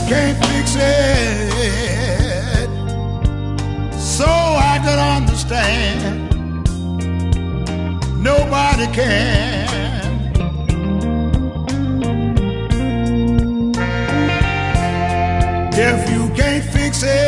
can't fix it, so I could understand. Nobody can. If you can't fix it,